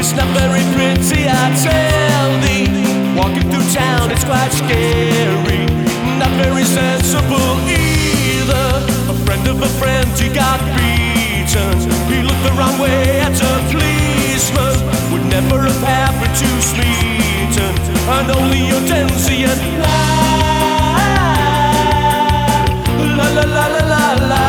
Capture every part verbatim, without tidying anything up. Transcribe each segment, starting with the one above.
It's not very pretty, I tell thee. Walking through town, it's quite scary. Not very sensible either. A friend of a friend, he got beaten. He looked the wrong way at a policeman. Would never have happened to Smeaton. And only your transient la la la la la la la.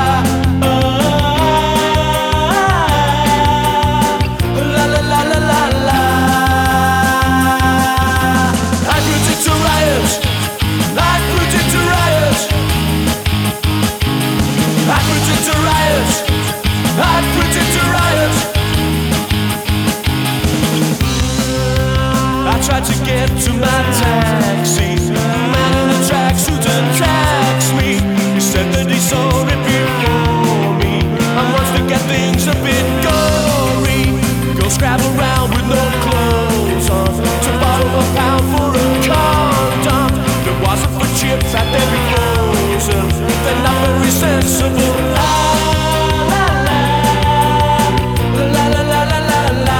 Tried to get to my taxi. Man in a tracksuit attacks me. He said that he saw it before me and wants to get things a bit gory. Girls grab around with no clothes on to borrow a pound for a condom. There wasn't for chips that they'd be frozen. They're not very sensible. La la la la la la la la la.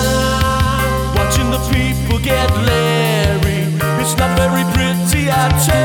Get Larry, it's not very pretty, I tell